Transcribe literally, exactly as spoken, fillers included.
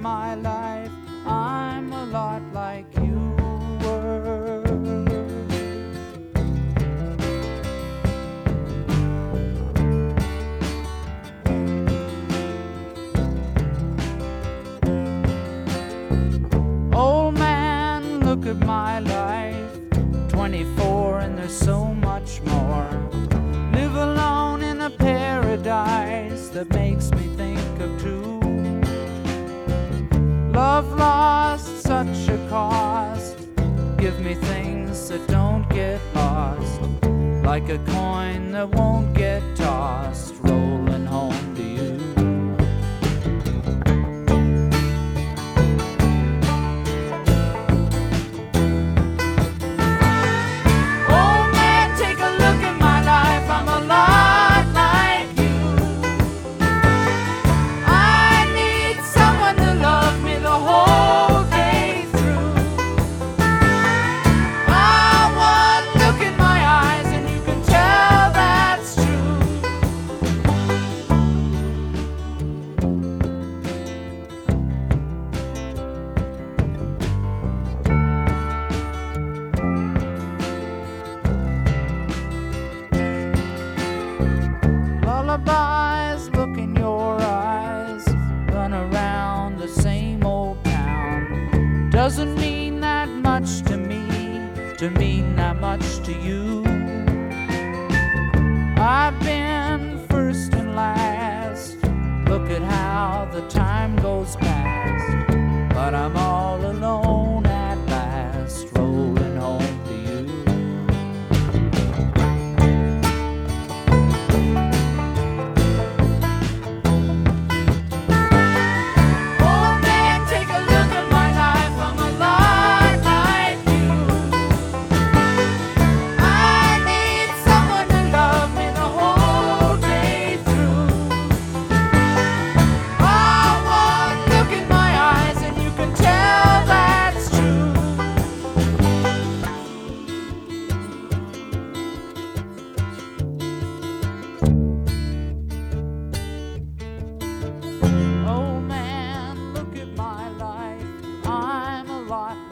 my life, I'm a lot like you were. Old man, look at my life, twenty-four and there's so much more. Live alone in a paradise that makes me think of two. Love lost, such a cost. Give me things that don't get lost, like a coin that won't get tossed, rolling home to you. Lullabies, look in your eyes, run around the same old town. Doesn't mean that much to me, to mean that much to you. I've been first and last, look at how the time goes past, but I'm all alone at last, rolling home to you. Oh man, look at my life, I'm a lot